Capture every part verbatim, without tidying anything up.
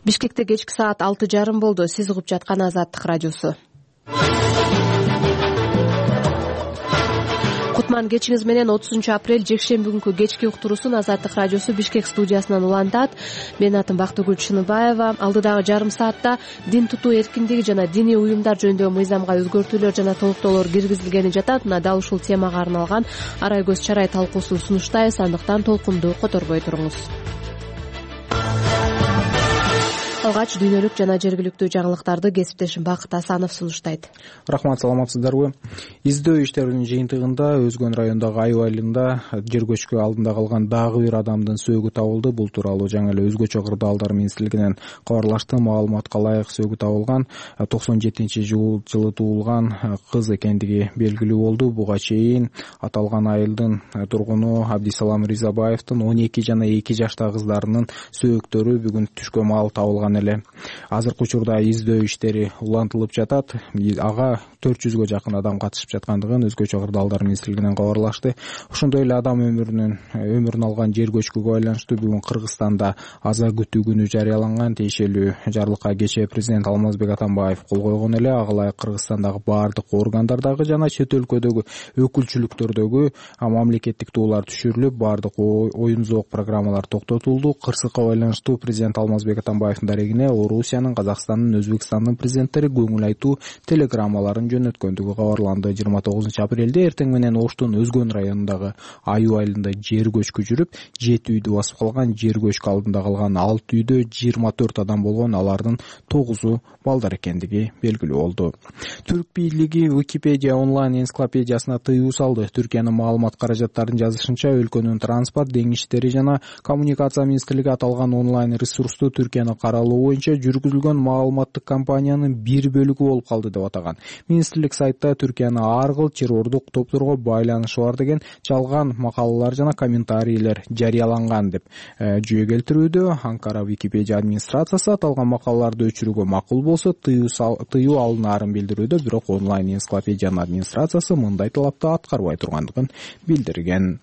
Бишкекте кечки саат алты жарым болду. Сиз угуп жаткан Азаттык радиосу. Кутман кечиңиз менен отузунчу апрель жекшемби күнкү кечки уктуруусун Азаттык радиосу Бишкек студиясынан улантат. Менин атым Бактыгүл Чыныбаева. Алдыдагы жарым саатта дин тутуу эркиндиги жана диний уюмдар жөнүндөгү мыйзамга өзгөртүүлөр жана толуктоолор киргизилгени жатат. Мына дал ушул темага арналган арай көз чарай талкуусун сунуштайбыз. Андыктан толкунду которбой туруңуз. Алгач дүйнөлүк жана жергиликтүү жаңылыктарды кесиптешим Бакыт Асанов сунуштайт. Рахмат, саламатсыздарбы? Издөө иштеринин жыйынтыгында Өзгөн районундагы Аюу айылында жер көчкү алдында калган дагы бир адамдын сөөгү табылды. Бул тууралуу жаңы эле Өзгөчө кырдаалдар министрлигинен кабарлашты. Маалыматка ылайык сөөгү табылган токсон жетинчи жылы туулган кыз экендиги белгилүү болду. Буга чейин аталган айылдын тургуну Абдисалам Ризабаевдин он эки жана эки жаштагы кыздарынын сөөктөрү бүгүн түшкө маал табылган эле. Азыркы учурда издөө иштери улантылып жатат. Ага төрт жүзгө жакын адам катышып жаткандыгын Өзгөчө кырдаалдар министрлигинен кабарлашты. Ошондой эле адам өмүрүнүн өмүрүн алган жер көчкүгө байланыштуу бүгүн Кыргызстанда аза күтүү күнү жарыяланган. Тиешелүү жарлыкка кечээ президент Алмазбек Атамбаев кол койгон эле. Ага ылайык Кыргызстандагы баардык органдардагы жана чет өлкөдөгү өкүлчүлүктөрдөгү мамлекеттик туулар түшүрүлүп, баардык оюн зоок программалар токтотулду. Кырсыкка байланыштуу президент Алмазбек Атамбаевдин дарегине Орусиянын, Казакстандын, Өзбекстандын президенттери көңүл айтуу телеграммаларын жөнөткөндүгү кабарланды. жыйырма тогузунчу апрелде эртең менен Оштун Өзгөн районундагы Аюу айылында жер көчкү жүрүп, жети үйдү басып калган. Жер көчкү алдында калган алты үйдө жыйырма төрт адам болгон, алардын тогузу балдар экендиги белгилүү болду. Түрк бийлиги Википедия онлайн энциклопедиясына тыюу салды. Түркиянын маалымат каражаттарын жазышынча, өлкөнүн транспорт, деңиз иштери жана коммуникация министрлиги аталган онлайн ресурсту Түркияны каралуу боюнча жүргүзүлгөн маалыматтык кампаниянын бир бөлүгү болуп калды деп атаган. Министрлик сайтта Түркияны ар кыл террордук топторго байланышы бар деген жалган макалалар жана комментарийлер жарыяланган деп жүйө келтирүүдө. Анкара Википедия администрациясы аталган макалаларды өчүрүүгө макул болсо тыюу алынаарын билдирүүдө, бирок онлайн энциклопедиянын администрациясы мындай талапты аткарбай тургандыгын билдирген.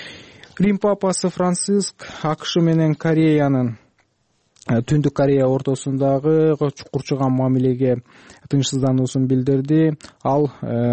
Рим папасы Франциск АКШ менен Кореянын Түндүк Корея ортосундагы чукурчуган мамилеге тынчсыздануусун билдирди. Ал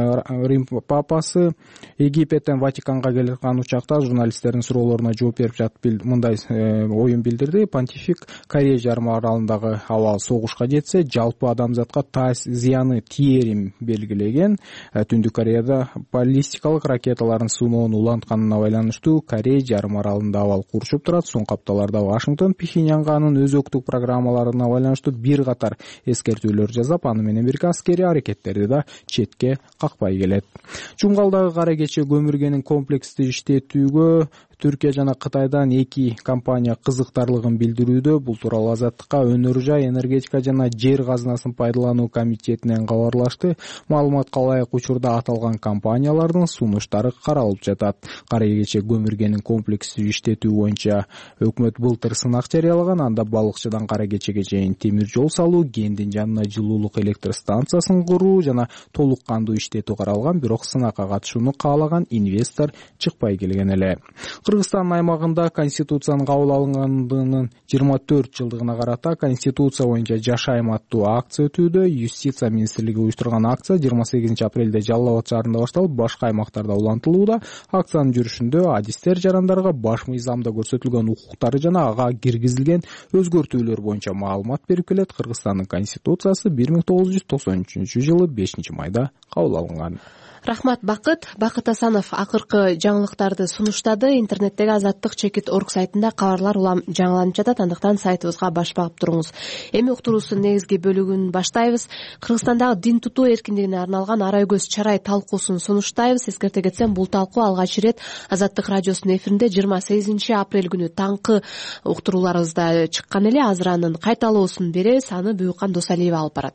Рим папасы Египеттен Ватиканга келаткан учакта журналисттердин суроолоруна жооп берип жатып мындай оюн билдирди. Понтифик Корея жарым аралындагы абал согушка жетсе, жалпы адамзатка таас зыяны тиерин белгилеген. Түндүк Кореяда баллистикалык ракеталарын сыноонун улантканына байланыштуу Корея жарым аралында абал курчуп турат. Соңку апталарда Вашингтон Пхеньянга анын өзөктүк программаларына байланыштуу бир катар эскертүүлөр жасап, аны менен бирге аскери аракеттерди да четке какпай келет. Чумгалдагы кара кече көмүргенин комплекстүү иштетүүгө Түркия жана Кытайдан эки компания кызыктарлыгын билдирүүдө. Бул тууралуу Азаттыкка Өнөр жай, энергетика жана жер казынасын пайдалануу комитетинен кабарлашты. Маалыматка ылайык учурда аталган компаниялардын сунуштары каралып жатат. Кара кече көмүргенин комплекстүү иштетүү боюнча өкмөт былтыр сынак жарыялаган. Анда балыкчыдан кара кечеге чейин темир жол салуу, кендин жанына жылуулук электр станциясын куруу жана толук кандуу иштетүү каралган. Бирок сынакка катышууну каалаган инвестор чыкпай келген эле. Кыргызстан аймагында Конституциянын кабыл алынгандыгынын жыйырма төрт жылдыгына карата Конституция боюнча жашайм аттуу акция өтүүдө. Юстиция министрлиги уюштурган акция жыйырма сегизинчи апрелде Жалал Абад шаарында башталып, башка аймактарда улантылууда. Акциянын жүрүшүндө адистер жарандарга баш мыйзамда көрсөтүлгөн укуктары жана ага киргизилген өзгөртүүлөр боюнча маалымат берип келет. Кыргызстандын Конституциясы бир миң тогуз жүз токсон үчүнчү жылы бешинчи майда кабыл алынган. Рахмат, Бакыт. Бакыт Асанов акыркы жаңылыктарды сунуштады. Интернеттеги Азаттык чекит орг сайтында кабарлар улам жаңыланып жатат, андыктан сайтыбызга баш багып туруңуз. Эми уктуруусунун негизги бөлүгүн баштайбыз. Кыргызстандагы дин тутуу эркиндигине арналган арай көз чарай талкуусун сунуштайбыз. Эскерте кетсем, бул талкуу алгач ирет Азаттык радиосунун эфиринде жыйырма сегизинчи апрель күнү таңкы уктурууларыбызда чыккан эле. Азыр анын кайталоосун беребиз. Аны Буюкан Досалиева алып барат.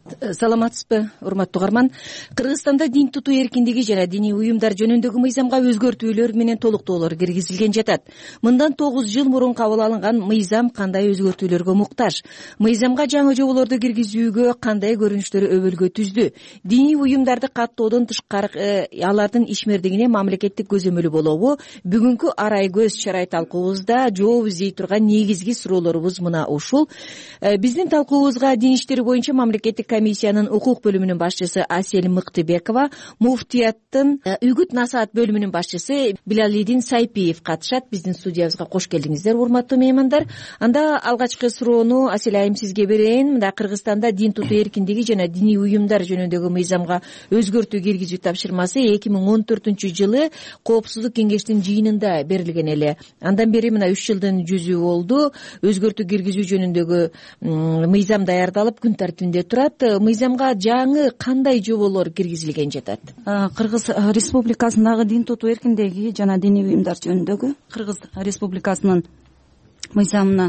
Саламатсызбы, урматтуу угарман. Кыргызстанда дин тутуу эркиндиги жана диний уюмдар жөнүндөгү мыйзамга өзгөртүүлөр менен толуктоолор киргизилген жатат. Мындан тогуз жыл мурун кабыл алынган мыйзам кандай өзгөртүүлөргө муктаж? Мыйзамга жаңы жоболорду киргизүүгө кандай көрүнүштөр өбөлгө түздү? Диний уюмдарды каттоодон тышкары алардын ишмердигине мамлекеттик көзөмөлү болобу? Бүгүнкү арай көз чарай талкуубузда жооп издей турган негизги суроолорубуз мына ушул. Биздин талкуубузга дин иштери боюнча мамлекеттик комиссиянын укук бөлүмүнүн башчысы Асель Мыктыбекова, муфтияттын үгүт насаат бөлүмүнүн башчысы Билалидин Сайпиев катышат. Биздин студиябызга кош келдиңиздер, урматтуу меймандар. Анда алгачкы суроону Асель айым сизге берейин. Мында Кыргызстанда дин тутуу эркиндиги жана диний уюмдар жөнүндөгү мыйзамга өзгөртүү киргизүү тапшырмасы эки миң он төртүнчү жылы Коопсуздук кеңештин жыйынында берилген эле. Андан бери мына үч жылдын жүзү болду. Өзгөртүү киргизүү жөнүндөгү мыйзам даярдалып күн тартибинде турат. Мыйзамга жаңы кандай жоболор киргизилген жатат? Кыргыз Республикасындагы дин тутуу эркиндиги жана диний уюмдар жөнүндөгү Кыргыз Республикасынын мыйзамына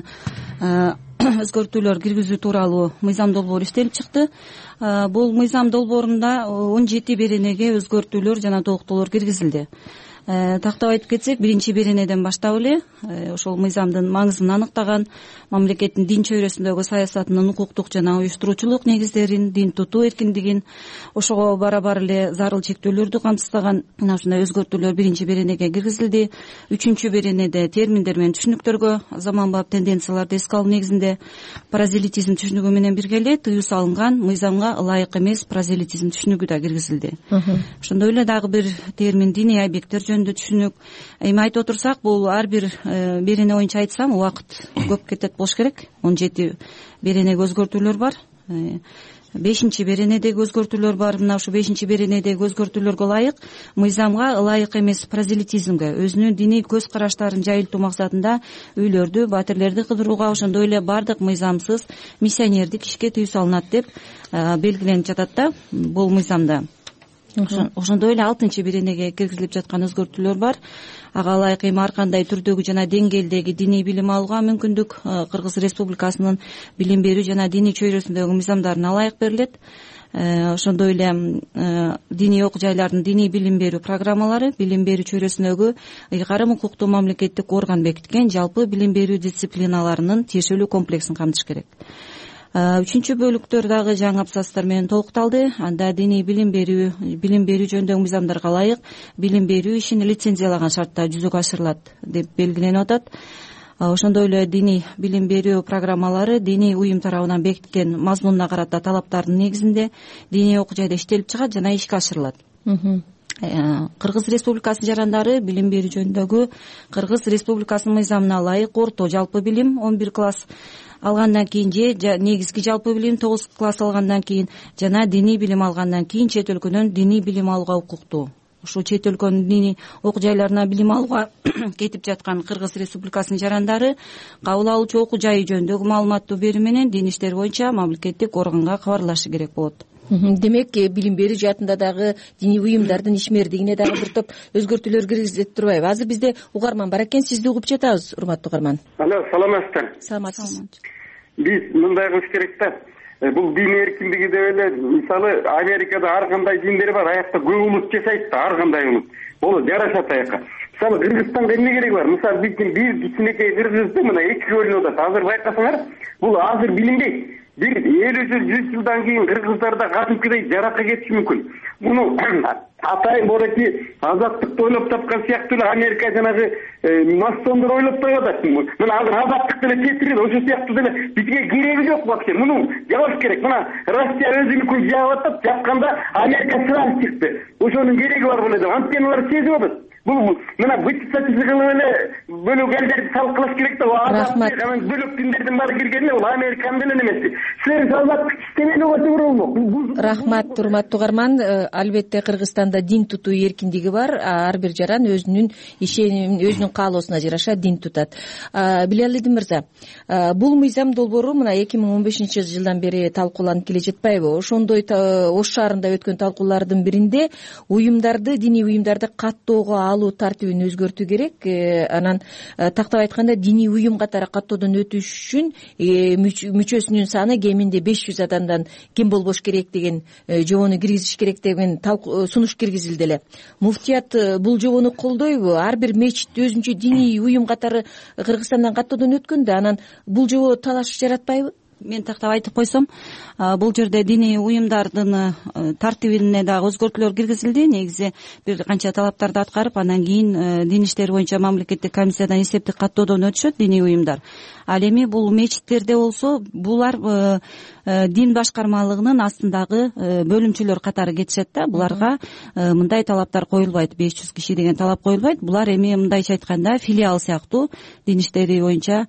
өзгөртүүлөр киргизүү тууралуу мыйзам долбоору иштелип чыкты. Бул мыйзам долбоорунда он жети беренеге өзгөртүүлөр жана толуктоолор киргизилди. Тактап айтып кетсек, биринчи беренеден баштап эле ошол мыйзамдын маңызын аныктаган, мамлекеттин дин чөйрөсүндөгү саясатынын укуктук жана уюштуруучулук негиздерин, дин тутуу эркиндигин, ошого барабар эле зарыл чектөөлөрдү камсыздаган мына ушундай өзгөртүүлөр биринчи беренеге киргизилди. Үчүнчү беренеде терминдер менен түшүнүктөргө заманбап тенденцияларды эске алуу негизинде прозелитизм түшүнүгү менен бирге эле тыюу салынган мыйзамга ылайык эмес прозелитизм түшүнүгү да киргизилди. Ошондой эле дагы бир термин диний объекттер түшүнүк. Эми айтып отурсак, бул ар бир берене боюнча айтсам убакыт көп кетет болуш керек. он жети беренеге өзгөртүүлөр бар. бешинчи беренедеги өзгөртүүлөр бар. Мына ушу бешинчи беренедеги өзгөртүүлөргө ылайык мыйзамга ылайык эмес прозелитизмге, өзүнүн диний көз караштарын жайылтуу максатында үйлөрдү, батирлерди кыдырууга, ошондой эле бардык мыйзамсыз миссионердик ишке тыюу салынат деп белгиленип жатат да бул мыйзамда. Ошондой эле алтынчы беренеге киргизилип жаткан өзгөртүүлөр бар. Ага ылайык эми ар кандай түрдөгү жана деңгээлдеги диний билим алууга мүмкүндүк Кыргыз Республикасынын билим берүү жана диний чөйрөсүндөгү мыйзамдарына ылайык берилет. Ошондой эле диний окуу жайлардын диний билим берүү программалары билим берүү чөйрөсүндөгү ыйгарым укуктуу мамлекеттик орган бекиткен жалпы билим берүү дисциплиналарынын тиешелүү комплексин камтыш керек. Үчүнчү бөлүктөр дагы жаңы абзацтар менен толукталды. Анда диний билим берүү билим берүү жөнүндөгү мыйзамдарга ылайык билим берүү ишин лицензиялаган шартта жүзөгө ашырылат деп белгиленип атат. Ошондой эле диний билим берүү программалары диний уюм тарабынан бекиткен мазмунуна карата талаптардын негизинде диний окуу жайда иштелип чыгат жана ишке ашырылат. Кыргыз Республикасынын жарандары билим берүү жөнүндөгү Кыргыз Республикасынын мыйзамына ылайык орто жалпы билим он бир класс алгандан кийин же негизги жалпы билим тогуз класс алгандан кийин жана диний билим алгандан кийин чет өлкөдөн диний билим алууга укуктуу. Ушул чет өлкөнүн диний окуу жайларына билим алууга кетип жаткан Кыргыз Республикасынын жарандары кабыл алуучу окуу жайы жөнүндөгү маалыматтуу берүү менен дин иштери боюнча мамлекеттик органга кабарлашы керек болот. Демек, билим берүү жаатында дагы диний уюмдардын ишмердигине дагы бир топ өзгөртүүлөр киргизилет турбайбы? Азыр бизде угарман бар экен, сизди угуп жатабыз, урматтуу угарман. Алло, саламатсыздар. Саламатсыз. Биз мындай кылыш керек да. Бул дин эркиндиги деп эле, мисалы, Америкада ар кандай диндер бар, аякта көп улут жашайт да, ар кандай улут. Болот, жарашат аякка. Мисалы, Кыргызстанга эмне кереги бар? Мисалы, биздин бир кичинекей кыргызды мына эки бөлүнүп атат. Азыр байкасаңар, бул азыр билинбейт. Бир элүү жыл, жүз жылдан кийин кыргыздарда кадимкидей жаракка кетиши мүмкүн. Муну атайын борети азаттыкты ойлоп тапкан сыяктуу эле Америка жанагы мастондор ойлоп коюп атат. Мына азыр азаттык деле кетирет, ошол сыяктуу деле бизге кереги жок вообще. Муну жабыш керек. Мына Россия өзүнүкүн жаап атат, жапканда Америка сразу чыкты. Ошонун кереги бар беле деп. Анткени алар сезип атат. Бул мына вычислитель кылып эле бөлөк элдерди салкылаш керек да. Рахмат. Бөлөк диндердин баары киргенде бул Американын деле эмеси. Силер салбаттык иштебейли болсо болмок. Рахмат, урматтуу угарман. Албетте Кыргызстанда дин тутуу эркиндиги бар. Ар бир жаран өзүнүн ишеним, өзүнүн каалоосуна жараша дин тутат. Билалидин мырза, бул мыйзам долбоору мына эки миң он бешинчи жылдан бери талкууланып келе жатпайбы? Ошондой Ош шаарында өткөн талкуулардын биринде уюмдарды, диний уюмдарды каттоого алуу тартибин өзгөртүү керек. Анан тактап айтканда диний уюм катары каттоодон өтүш үчүн мүчөсүнүн саны кеминде беш жүз адамдан кем болбош керек деген жобону киргизиш керек деген сунуш киргизилди эле. Муфтият бул жобону колдойбу? Ар бир мечит өзүнчө диний уюм катары Кыргызстандан каттоодон өткөндө анан бул жобо талаш жаратпайбы? Мен тактап айтып койсом, бул жерде диний уюмдардын тартибине дагы өзгөртүүлөр киргизилди. Негизи бир канча талаптарды аткарып, анан кийин дин иштери боюнча мамлекеттик комиссиядан эсептик каттоодон өтүшөт диний уюмдар. Ал эми бул мечиттерде болсо, булар дин башкармалыгынын астындагы бөлүмчөлөр катары кетишет да. Буларга мындай талаптар коюлбайт, беш жүз киши деген талап коюлбайт. Булар эми мындайча айтканда филиал сыяктуу дин иштери боюнча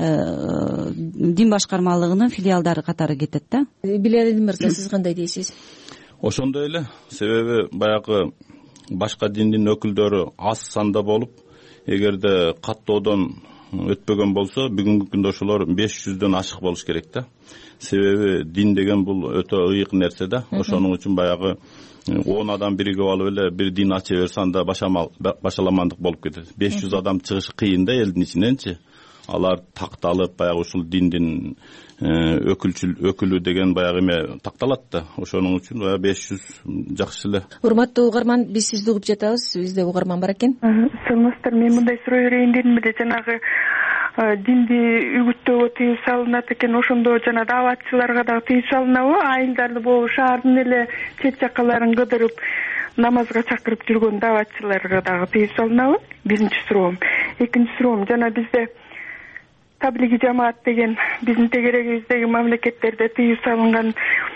дин башкармалыгынын филиалдары катары кетет да. Билали мырза, сиз кандай дейсиз? Ошондой эле, себеби баягы башка диндин өкүлдөрү аз санда болуп, эгерде каттоодон өтпөгөн болсо, бүгүнкү күндө ошолор беш жүздөн ашык болуш керек да. Себеби дин деген бул өтө ыйык нерсе да. Ошонун үчүн баягы он адам биригип алып эле бир дин ача берсе, анда башаламандык болуп кетет. беш жүз адам чыгыш кыйын да элдин ичиненчи. Алар такталып, баягы ушул диндин өкүлчүл өкүлү деген баягы эме такталат да. Ошонун үчүн баягы беш жүз жакшы эле. Урматтуу угарман, биз сизди угуп жатабыз. Бизде угарман бар экен. Саламатсыздар. Мен мындай суроо берейин дедим эле. Жанагы динди үгүттөөгө тыюу салынат экен. Ошондо жана дааватчыларга дагы тыюу салынабы? Айылдарды болуп, шаардын эле чет жакаларын кыдырып намазга чакырып жүргөн дааватчыларга дагы тыюу салынабы? Биринчи суроом. Экинчи суроом, жана бизде таблиги жамаат деген биздин тегерегибиздеги мамлекеттерде тыюу салынган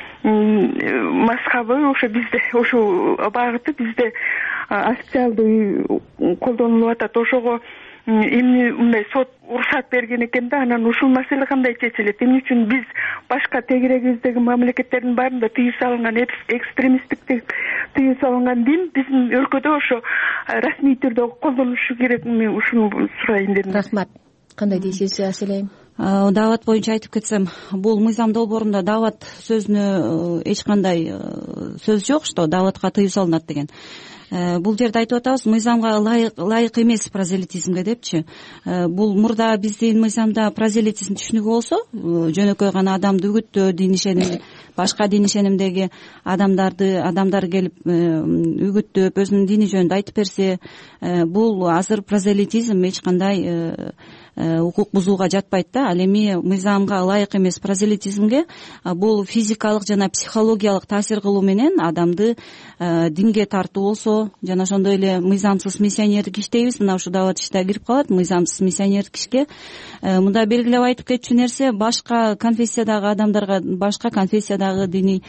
мазхабы, ошо бизде ошол багыты бизде официалдуу колдонулуп атат. Ошого эмне мындай сот уруксат берген экен да, анан ушул маселе кандай чечилет? Эмне үчүн биз башка тегерегибиздеги мамлекеттердин баарында тыюу салынган экстремисттик тыюу салынган дин биздин өлкөдө ошо расмий түрдө колдонулушу керек? Мен ушуну сурайын дедим. Рахмат. Кандай дейсиз, Аселем? Даават боюнча айтып кетсем, бул мыйзам долбоорунда даават сөзүнө эч кандай сөз жок, что дааватка тыюу салынат деген. Бул жерде айтып атабыз, мыйзамга ылайык эмес прозелитизмге депчи. Бул мурда биздин мыйзамда прозелитизм түшүнүгү болсо, жөнөкөй гана адамды үгүттөө, дин ишеним, башка дин ишенимдеги адамдарды адамдар келип үгүттөп, өзүнүн дини жөнүндө айтып берсе, бул азыр прозелитизм эч кандай укук бузууга жатпайт да. Ал эми мыйзамга ылайык эмес прозелитизмге бул физикалык жана психологиялык таасир кылуу менен адамды динге тартуу болсо, жана ошондой эле мыйзамсыз миссионердик иш дейбиз. Мына ушул даават иште кирип калат. Мыйзамсыз миссионердик ишке мында белгилеп айтып кетчү нерсе, башка конфессиядагы адамдарга, башка конфессиядагы диний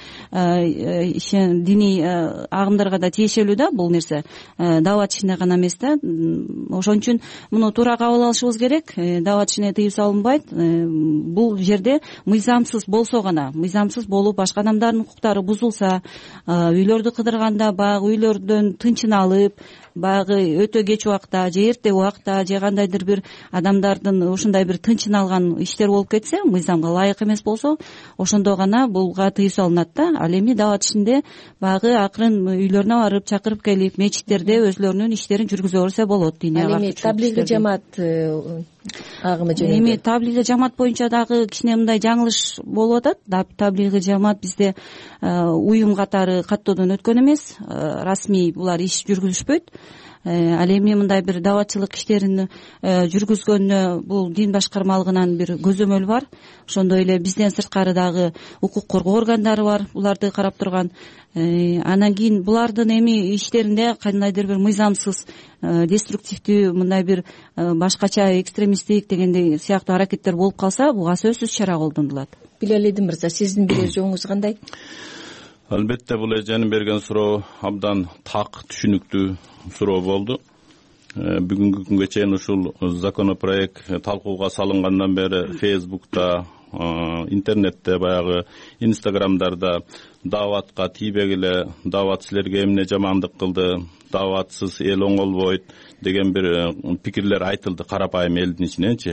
диний агымдарга да тиешелүү да бул нерсе. Даават ишине гана эмес да. Ошон үчүн муну туура кабыл алышыбыз керек. Даават ишине тыюу салынбайт. Бул жерде мыйзамсыз болсо гана, мыйзамсыз болуп башка адамдардын укуктары бузулса, үйлөрдү кыдырганда баягы үйлөрдөн тынчын алып, баягы өтө кеч убакта же эрте убакта же кандайдыр бир адамдардын ушундай бир тынчын алган иштер болуп кетсе, мыйзамга ылайык эмес болсо, ошондо гана булга тыюу салынат да. Ал эми даават ишинде баягы акырын үйлөрүнө барып чакырып келип, мечиттерде өзлөрүнүн иштерин жүргүзө берсе болот. Ал эми таблиги жамаат агымы жөнүндө. Эми таблиги жамаат боюнча дагы кичине мындай жаңылыш болуп атат. Таблиги жамаат бизде уюм катары каттоодон өткөн эмес, расмий булар иш жүргүзүшпөйт. Ал эми мындай бир дааватчылык иштерин жүргүзгөнүнө бул дин башкармалыгынан бир көзөмөл бар. Ошондой эле бизден сырткары дагы укук коргоо органдары бар, буларды карап турган. Анан кийин булардын эми иштеринде кандайдыр бир мыйзамсыз, деструктивдүү, мындай бир башкача экстремисттик дегендей сыяктуу аракеттер болуп калса, буга сөзсүз чара колдонулат. Билали мырза, сиздин билер жоңуңуз кандай? Албетте, бул эженин берген суроо абдан так, түшүнүктүү суроо болду. Бүгүнкү күнгө чейин ушул законопроект талкууга салынгандан бери Фейсбукта, интернетте, баягы Инстаграмдарда дааватка тийбегиле, даават силерге эмне жамандык кылды, дааватсыз эл оңолбойт деген бир пикирлер айтылды карапайым элдин ичиненчи.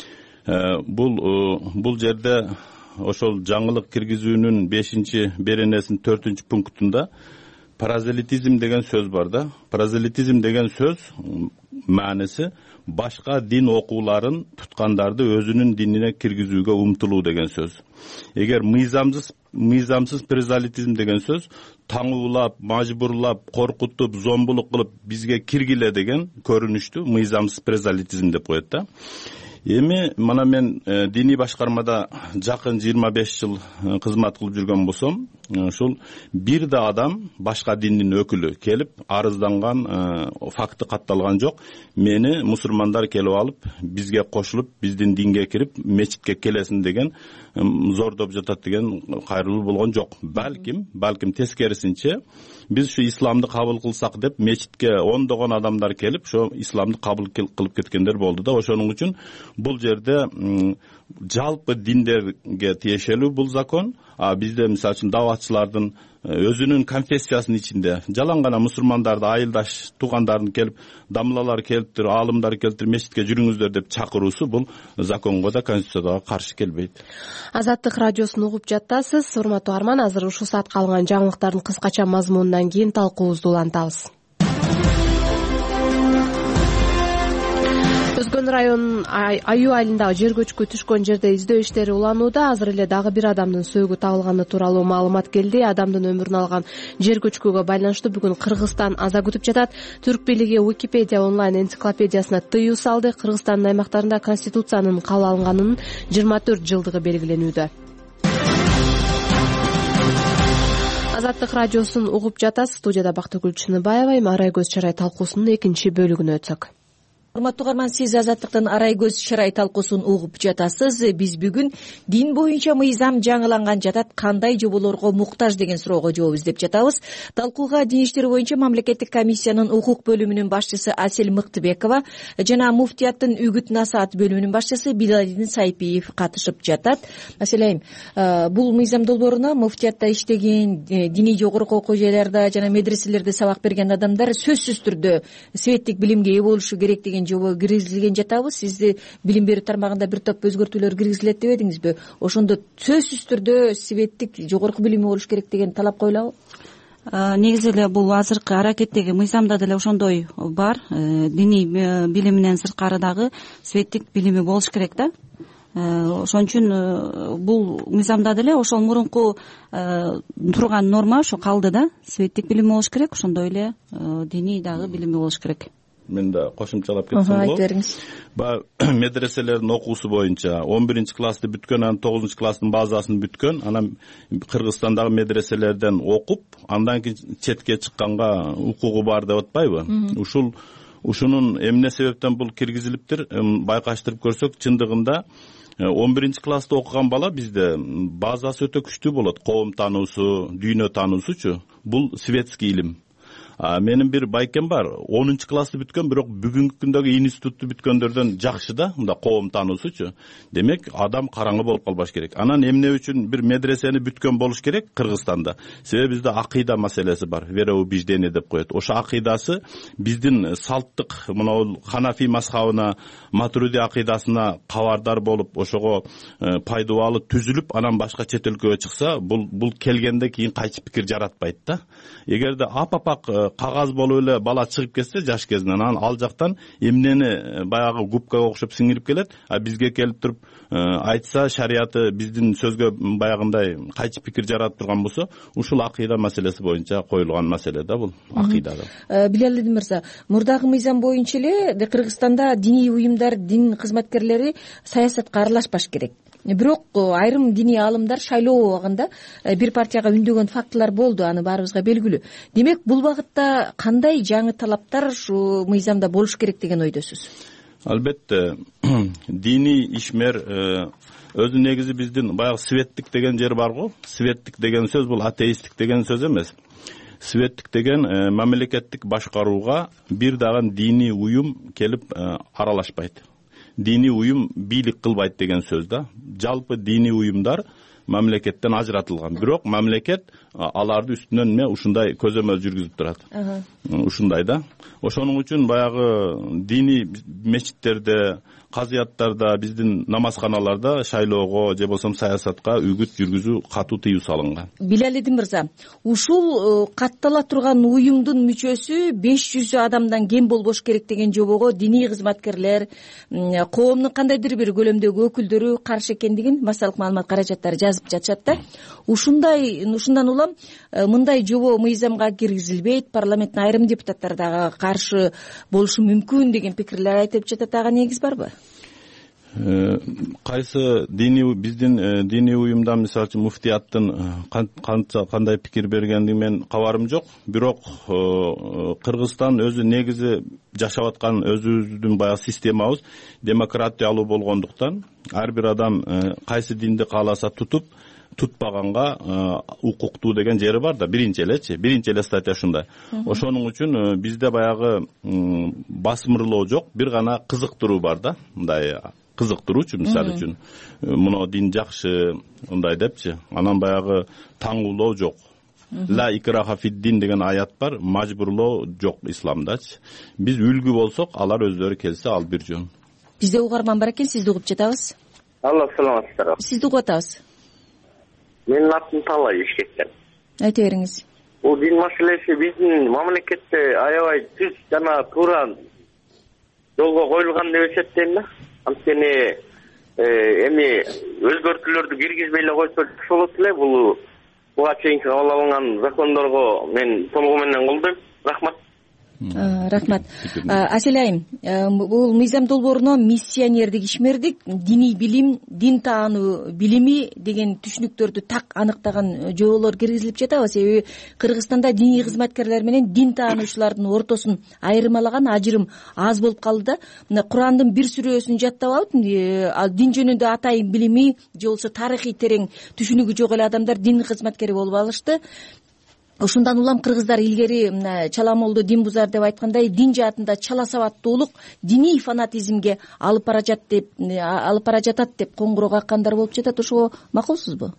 Бул бул жерде ошол жаңылык киргизүүнүн бешинчи беренесинин төртүнчү пунктунда паразелитизм деген сөз бар да. Паразелитизм деген сөз мааниси башка дин окууларын туткандарды өзүнүн динине киргизүүгө умтулуу деген сөз. Эгер мыйзамсыз мыйзамсыз паразелитизм деген сөз таңуулап, мажбурлап, коркутуп, зомбулук кылып бизге киргиле деген көрүнүштү мыйзамсыз паразелитизм деп коет да. Эми мана мен э, диний башкармада жакын жыйырма беш жыл э, кызмат кылып жүргөн болсом, ушул бир да адам башка диндин өкүлү келип арызданган э, факты катталган жок. Мени мусулмандар келип алып, бизге кошулуп, биздин динге кирип, мечитке келесин деген э, зордоп жатат деген кайрылуу болгон жок. Балким, балким тескерисинче биз ушу исламды кабыл кылсак деп мечитке ондогон адамдар келип, ошо исламды кабыл кылып кеткендер болду да. Ошонун үчүн бул жерде жалпы диндерге тиешелүү бул закон. А бизде мисалы үчүн даватчылардын өзүнүн конфессиясынын ичинде жалаң гана мусулмандарды, айылдаш туугандарын келип, дамлалар келиптир, аалымдар келиптир, мечитке жүрүңүздөр деп чакыруусу бул законго да, конституцияга каршы келбейт. Азаттык радиосун угуп жатасыз. Урматтуу арман, азыр ушул саатка алынган жаңылыктардын кыскача мазмунунан кийин талкуубузду улантабыз. Өзгөн район Аю айылындагы жер көчкү түшкөн жерде издөө иштери уланууда. Азыр эле дагы бир адамдын сөөгү табылганы тууралуу маалымат келди. Адамдын өмүрүн алган жер көчкүгө байланыштуу бүгүн Кыргызстан аза күтүп жатат. Түрк бийлиги Википедия онлайн энциклопедиясына тыюу салды. Кыргызстандын аймактарында конституциянын кабыл алынганынын жыйырма төрт жылдыгы белгиленүүдө. Азаттык радиосун угуп жатасыз. Студияда Бактыгүл Чыныбаева. Эми арай көз чарай талкуусунун экинчи бөлүгүнө өтсөк. Урматтуу угарман, сиз Азаттыктын арай көз чарай талкуусун угуп жатасыз. Биз бүгүн дин боюнча мыйзам жаңыланган жатат, кандай жоболорго муктаж деген суроого жооп издеп жатабыз. Талкууга дин иштери боюнча мамлекеттик комиссиянын укук бөлүмүнүн башчысы Асель Мыктыбекова жана муфтияттын үгүт насаат бөлүмүнүн башчысы Билалидин Сайпиев катышып жатат. Асель айым, бул мыйзам долбооруна муфтиятта иштеген, диний жогорку окуу жайларда жана медреселерде сабак берген адамдар сөзсүз түрдө светтик билимге ээ болушу керек деген жобо киргизилген жатабы. Сизди билим берүү тармагында бир топ өзгөртүүлөр киргизилет дебедиңизби? Ошондо сөзсүз түрдө светтик жогорку билими болуш керек деген талап коюлабы? Негизи эле бул азыркы аракеттеги мыйзамда деле ошондой бар. Диний билиминен сырткары дагы светтик билими болуш керек да. Ошон үчүн бул мыйзамда деле ошол мурунку турган норма ошо калды да. Светтик билими болуш керек, ошондой эле диний дагы билими болуш керек. Мен да кошумчалап кетсем болот. Айтып бериңиз. Баягы медреселердин окуусу боюнча он биринчи классты бүткөн, анан тогузунчу класстын базасын бүткөн, анан Кыргызстандагы медреселерден окуп, андан кийин четке чыкканга укугу бар деп атпайбы? Ушул ушунун эмне себептен бул киргизилиптир? Байкаштырып көрсөк, чындыгында он биринчи класста окуган бала бизде базасы өтө күчтүү болот. Коом таануусу, дүйнө таануусучу. Бул светский илим. Менин бир байкем бар, онунчу классты бүткөн, бирок бүгүнкү күндөгү институтту бүткөндөрдөн жакшы да, мында коом таануусучу. Демек, адам караңгы болуп калбаш керек. Анан эмне үчүн бир медресени бүткөн болуш керек Кыргызстанда? Себеби бизде акыйда маселеси бар, вероубеждение деп коет. Ошо акыйдасы биздин салттык, мына Ханафи мазхабына, Матуриди акыйдасына кабардар болуп, ошого пайдубалы түзүлүп, анан башка чет өлкөгө чыкса, бул бул келгенде кийин кайчы пикир жаратпайт да. Эгерде апапак кагаз болуп эле бала чыгып кетсе жаш кезинен, анан ал жактан эмнени баягы губкага окшоп сиңирип келет, а бизге келип туруп айтса, шарияты биздин сөзгө баягындай кайчы пикир жаратып турган болсо, ушул акыйда маселеси боюнча коюлган маселе да бул акыйдада. Билалидин мырза, мурдагы мыйзам боюнча эле Кыргызстанда диний уюмдар, дин кызматкерлери саясатка аралашпаш керек. Бирок айрым диний аалымдар шайлоо убагында бир партияга үндөгөн фактылар болду, аны баарыбызга белгилүү. Демек, бул багытта кандай жаңы талаптар ушу мыйзамда болуш керек деген ойдосуз? Албетте, диний ишмер өзү негизи биздин баягы светтик деген жер бар го. Светтик деген сөз бул атеисттик деген сөз эмес. Светтик деген мамлекеттик башкарууга бир дагы диний уюм келип аралашпайт. Диний уюм бийлик кылбайт деген сөз да. Жалпы диний уюмдар мамлекеттен ажыратылган, бирок мамлекет аларды үстүнөн эме ушундай көзөмөл жүргүзүп турат. Ушундай да. Ошонун үчүн баягы диний мечиттерде, казыяттарда, биздин намазканаларда шайлоого же болбосо саясатка үгүт жүргүзүү катуу тыюу салынган. Билалидин мырза, ушул каттала турган уюмдун мүчөсү беш жүз адамдан кем болбош керек деген жобого диний кызматкерлер, коомдун кандайдыр бир көлөмдөгү өкүлдөрү каршы экендигин массалык маалымат каражаттары жазып жатышат да. Ушундай ушундан улам мындай жобо мыйзамга киргизилбейт, парламенттин айрым депутаттары дагы каршы болушу мүмкүн деген пикирлер айтып жатат. Ага негиз барбы? Кайсы диний биздин диний уюмдан мисалы үчүн муфтияттын канча кандай пикир бергендиги мен кабарым жок. Бирок Кыргызстан өзү негизи жашап аткан өзүбүздүн баягы системабыз демократиялуу болгондуктан ар бир адам кайсы динди кааласа тутуп тутпаганга укуктуу деген жери бар да. Биринчи элечи, биринчи эле статья ушундай. Ошонун үчүн бизде баягы басмырлоо жок, бир гана кызыктыруу бар да. Мындай кызыктыруучу, мисалы үчүн муну дин жакшы мындай депчи. Анан баягы таңуулоо жок. Ла икраха фиддин деген аят бар, мажбурлоо жок исламдачы. Биз үлгү болсок, алар өздөрү келсе ал бир жөн. Бизде угарман бар экен, сизди угуп жатабыз. Алла саламатсыздарбы. Сизди угуп атабыз. Менин атым Талай Бишкектен. Айта бериңиз. Бул дин маселеси биздин мамлекетте аябай түз жана туура жолго коюлган деп эсептейм да. Анткени эми өзгөртүүлөрдү киргизбей эле койсо жакшы болот эле. Бул буга чейинки кабыл алынган закондорго мен толугу менен колдойм. Рахмат. Рахмат. Асель айым, бул мыйзам долбооруна миссионердик, ишмердик, диний билим, дин таануу билими деген түшүнүктөрдү так аныктаган жоболор киргизилип жатабы? Себеби Кыргызстанда диний кызматкерлер менен дин таануучулардын ортосун айырмалаган ажырым аз болуп калды да. Мына Курандын бир сүрөсүн жаттап алып, дин жөнүндө атайын билими же болбосо тарыхый терең түшүнүгү жок эле адамдар дин кызматкери болуп алышты. Ошондан улам кыргыздар илгери мына чала молдо дин бузар деп айткандай, дин жаатында чала сабаттуулук диний фанатизмге алып бара жатат деп алып бара жатат деп коңгуроо каккандар болуп жатат. Ошого макулсузбу?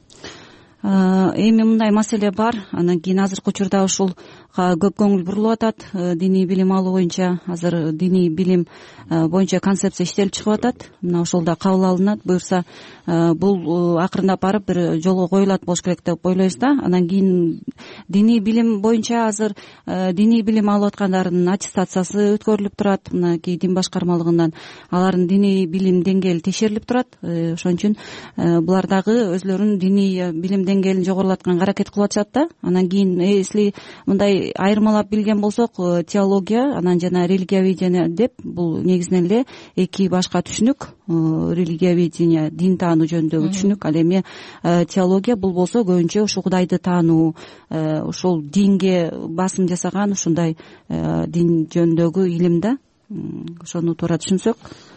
Эми мындай маселе бар. Анан кийин азыркы учурда ушулга көп көңүл бурулуп атат. Диний билим алуу боюнча азыр диний билим боюнча концепция иштелип чыгып атат. Мына ошол да кабыл алынат. Буюрса бул акырындап барып бир жолго коюлат болуш керек деп ойлойбуз да. Анан кийин диний билим боюнча азыр диний билим алып аткандардын аттестациясы өткөрүлүп турат. Мына кей дин башкармалыгынан алардын диний билим деңгээли текшерилип турат. Ошон үчүн булар дагы өзлөрүнүн диний билим деңгээлин жогорулатканга аракет кылып атышат да. Анан кийин если мындай айырмалап билген болсок, теология анан жана религиоведение деп бул негизинен эле эки башка түшүнүк. Религиоведение дин таануу жөнүндөгү түшүнүк, ал эми теология бул болсо көбүнчө ушу Кудайды таануу, ошол динге басым жасаган ушундай дин жөнүндөгү илим да. Ошону туура түшүнсөк.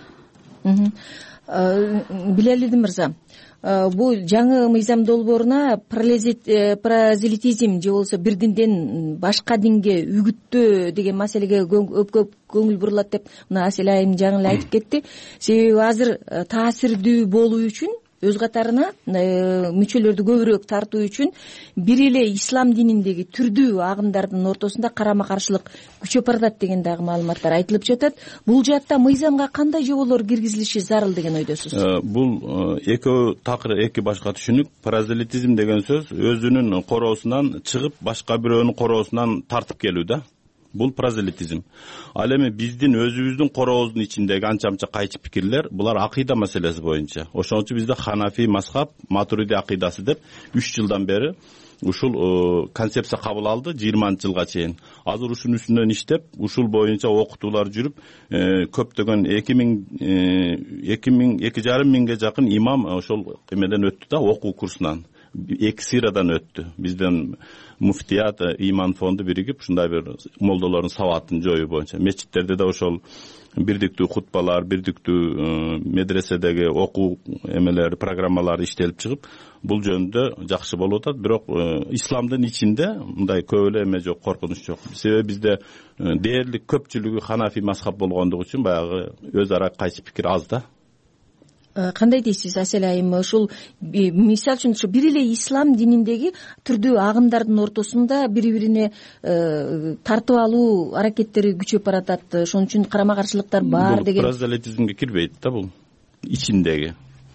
Билалидин мырза, бул жаңы мыйзам долбооруна паразелитизм же болбосо бир динден башка динге үгүттөө деген маселеге көп көңүл бурулат деп мына Асель айым жаңы эле айтып кетти. Себеби азыр таасирдүү болуу үчүн өз катарына мүчөлөрдү көбүрөөк тартуу үчүн бир эле ислам дининдеги түрдүү агымдардын ортосунда карама каршылык күчөп баратат деген дагы маалыматтар айтылып жатат. Бул жаатта мыйзамга кандай жоболор киргизилиши зарыл деген ойдосуз? Бул экөө такыр эки башка түшүнүк. Паразелитизм деген сөз өзүнүн короосунан чыгып башка бирөөнүн короосунан тартып келүү да. Бул паразелитизм. Ал эми биздин өзүбүздүн корообуздун ичиндеги анча-мынча кайчы пикирлер, булар акыйда маселеси боюнча. Ошон үчүн бизде Ханафи мазхаб, Матуриди акыйдасы деп үч жылдан бери ушул концепция кабыл алды, жыйырманчы жылга чейин. Азыр ушунун үстүнөн иштеп, ушул боюнча окутуулар жүрүп, көптөгөн эки миң эки жарым миңге жакын имам ошол эмеден өттү да, окуу курсунан. Эки сыйрадан өттү. Бизден муфтият, иман фонду биригип ушундай бир молдолордун сабатын жоюу боюнча. Мечиттерде да ошол бирдиктүү хутбалар, бирдиктүү медреседеги окуу эмелер, программалар иштелип чыгып, бул жөнүндө жакшы болуп атат. Бирок исламдын ичинде мындай көп эле эме жок, коркунуч жок. Себеби бизде дээрлик көпчүлүгү Ханафи мазхаб болгондугу үчүн баягы өз ара кайчы пикир аз да. кандай дейсиз Асель айым? Ушул мисалы үчүн ушу бир эле ислам дининдеги түрдүү агымдардын ортосунда бири бирине тартып алуу аракеттери күчөп баратат, ошон үчүн карама каршылыктар бар деген. Бул прозелитизмге кирбейт да, бул ичиндеги.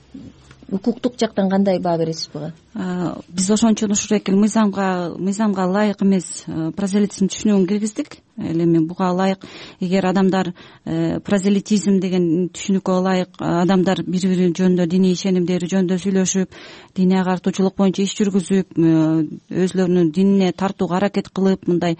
Укуктук жактан кандай баа бересиз буга? Биз ошон үчүн ушул экил мыйзамга мыйзамга ылайык эмес прозелитизм түшүнүгүн киргиздик. Эми буга ылайык, эгер адамдар прозелитизм деген түшүнүккө ылайык адамдар бири бири жөнүндө диний ишенимдери жөнүндө сүйлөшүп, диний агартуучулук боюнча иш жүргүзүп, өзлөрүнүн динине тартууга аракет кылып, мындай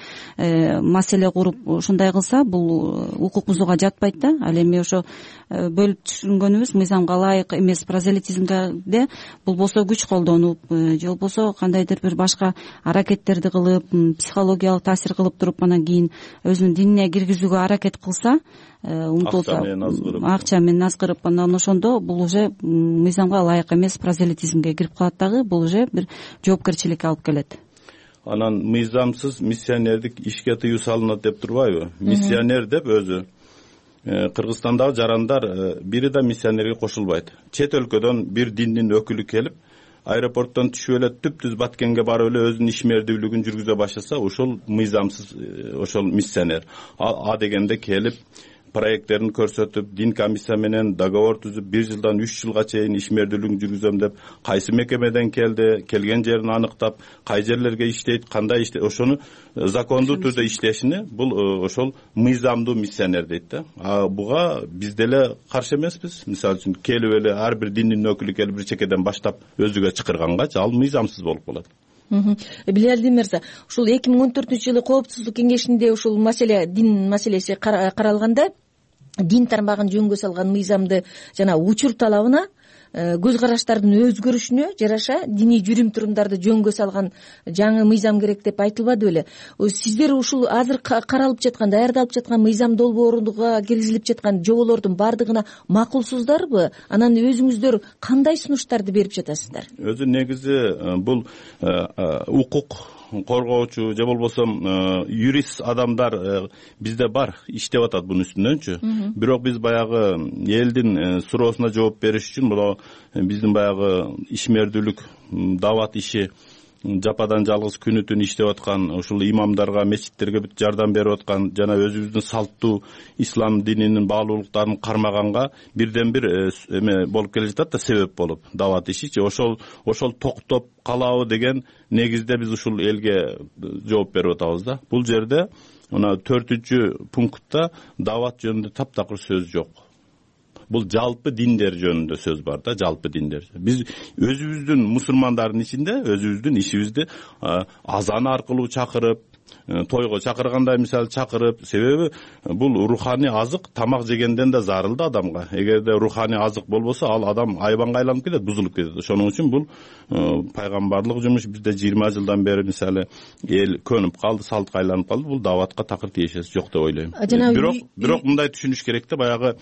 маселе куруп ушундай кылса, бул укук бузууга жатпайт да. Ал эми ошо бөлүп түшүнгөнүбүз мыйзамга ылайык эмес прозелитизмде бул болсо күч колдонуп же болбосо кандайдыр бир башка аракеттерди кылып, психологиялык таасир кылып туруп анан кийин өзүнүн динине киргизүүгө аракет кылса, умтулса, акча менен азгырып, анан ошондо бул уже мыйзамга ылайык эмес прозелитизмге кирип калат дагы. Бул уже бир жоопкерчиликке алып келет. Анан мыйзамсыз миссионердик ишке тыюу салынат деп турбайбы? Миссионер деп өзү Кыргызстандагы жарандар бири да миссионерге кошулбайт. Чет өлкөдөн бир диндин өкүлү келип, аэропорттон түшүп эле түп-түз Баткенге барып эле өзүнүн ишмердүүлүгүн жүргүзө баштаса, ошол мыйзамсыз, ошол миссионер. А дегенде келип проекттерин көрсөтүп, дин комиссия менен договор түзүп, бир жылдан үч жылга чейин ишмердүүлүгүн жүргүзөм деп, кайсы мекемеден келди, келген жерин аныктап, кай жерлерге иштейт, кандай иштейт, ошону закондуу түрдө иштешини, бул ошол мыйзамдуу миссионер дейт да. А буга биз деле каршы эмеспиз. Мисалы үчүн келип эле ар бир диндин өкүлү келип бир чекеден баштап өзүгө чакыргангачы ал мыйзамсыз болуп калат. Билалдин мырза, ушул эки миң он төртүнчү жылы Коопсуздук кеңешинде ушул маселе, дин маселеси каралганда, дин тармагын жөнгө салган мыйзамды жана учур талабына, көз караштардын өзгөрүшүнө жараша диний жүрүм турумдарды жөнгө салган жаңы мыйзам керек деп айтылбады беле? Сиздер ушул азыр каралып жаткан, даярдалып жаткан мыйзам долбооруга киргизилип жаткан жоболордун бардыгына макулсуздарбы? Анан өзүңүздөр кандай сунуштарды берип жатасыздар? Өзү негизи бул укук коргоочу же болбосо юрист адамдар бизде бар, иштеп атат бунун үстүнөнчү. Бирок биз баягы элдин суроосуна жооп бериш үчүн бул биздин баягы ишмердүүлүк, дават иши жападан жалгыз күнү түн иштеп аткан, ушул имамдарга, мечиттерге бүт жардам берип аткан, жана өзүбүздүн салттуу ислам дининин баалуулуктарын кармаганга бирден бир эме болуп келе жатат да, себеп болуп дават ишичи. Ошол ошол токтоп калабы деген негизде биз ушул элге жооп берип атабыз да. Бул жерде мына төртүнчү пунктта дават жөнүндө таптакыр сөз жок. Бул жалпы диндер жөнүндө сөз бар да, жалпы диндер. Биз өзүбүздүн мусулмандардын ичинде өзүбүздүн ишибизди азан аркылуу чакырып, тойго чакыргандай мисалы чакырып, себеби бул руханий азык тамак жегенден да зарылды адамга. Эгерде руханий азык болбосо, ал адам айбанга айланып кетет, бузулуп кетет. Ошоның үчүн бул пайгамбарлык жумуш бизде жыйырма жылдан бери мисалы эл көнүп калды, салтка айланып калды. Бул даватка такыр тиешеси жок деп ойлойм. Бирок бирок мындай түшүнүш керек да, баягы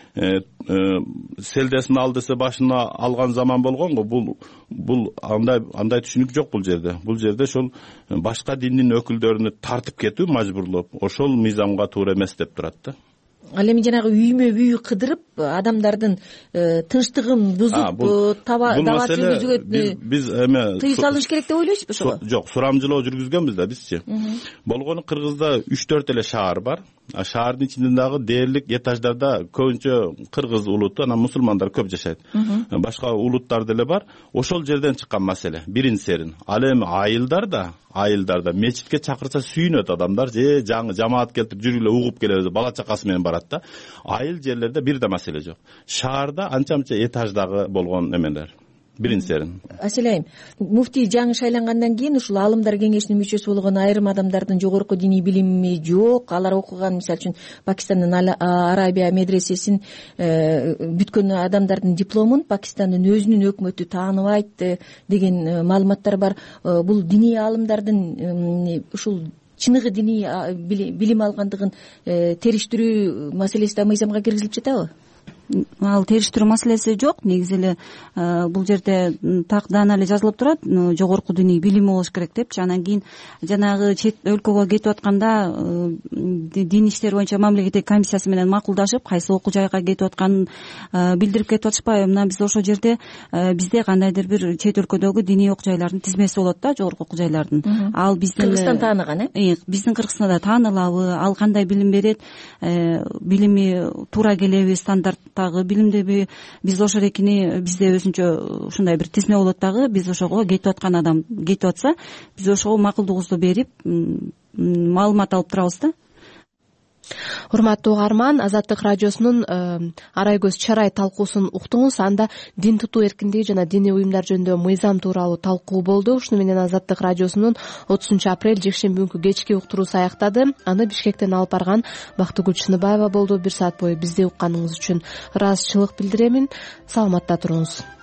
селдесин ал десе башына алган заман болгон го. Бул бул андай андай түшүнүк жок бул жерде. Бул жерде ошол башка диндин өкүлдөрүнү тартып кетүү мажбурлоп, ошол мыйзамга туура эмес деп турат да. Ал эми жанагы үймө бүй кыдырып адамдардын тынчтыгын бузуп дават жүргүзүүгө биз эме тыюу салыш керек деп ойлойсузбу ошого? Жок, сурамжылоо жүргүзгөнбүз да бизчи. Болгону Кыргызда үч төрт эле шаар бар. А шаардын ичинде дагы дээрлик этаждарда көбүнчө кыргыз улуту, анан мусулмандар көп жашайт. Башка улуттар деле бар. Ошол жерден чыккан маселе. Бирин серин. Ал эми айылдарда, айылдарда мечитке чакырса сүйүнөт адамдар, же жаңы жамаат келтирип жүрүп эле угуп келебиз, бала чакасы менен барат да. Айыл жерлерде бир да маселе жок. Шаарда анча-мынча этаждагы болгон эмелер. Бирин серин. Асель айым, муфтий жаңы шайлангандан кийин ушул аалымдар кеңешинин мүчөсү болгон айрым адамдардын жогорку диний билими жок. Алар окуган, мисалы үчүн, Пакистандын Арабия медресесин бүткөн адамдардын дипломун Пакистандын өзүнүн өкмөтү тааныбайт деген маалыматтар бар. Бул диний аалымдардын ушул чыныгы диний билим алгандыгын териштирүү маселеси да мыйзамга киргизилип жатабы? ал териштирүү маселеси жок. Негизи эле бул жерде так даана эле жазылып турат, жогорку диний билими болуш керек депчи. Анан кийин жанагы чет өлкөгө кетип атканда дин иштери боюнча мамлекеттик комиссиясы менен макулдашып кайсы окуу жайга кетип атканын билдирип кетип атышпайбы. Мына биз ошол жерде бизде кандайдыр бир чет өлкөдөгү диний окуу жайлардын тизмеси болот да, жогорку окуу жайлардын. Ал биздин Кыргызстан тааныган, э? Биздин Кыргызстанда таанылабы, ал кандай билим берет, билими туура келеби, стандарттагы билимдеби, биз ошол экини бизде өзүнчө ушундай бир тизме болот дагы. Биз ошого кетип аткан адам кетип атса, биз ошого макулдугубузду берип маалымат алып турабыз да. Урматтуу угарман, Азаттык радиосунун Арай көз чарай талкуусун уктуңуз. Анда дин тутуу эркиндиги жана диний уюмдар жөнүндө мыйзам тууралуу талкуу болду. Ушуну менен Азаттык радиосунун отузунчу апрель жекшемби күнкү кечки уктуруусу аяктады. Аны Бишкектен алып барган Бактыгүл Чыныбаева болду. Бир саат бою бизди укканыңыз үчүн ыраазычылык билдиремин. Саламатта туруңуз.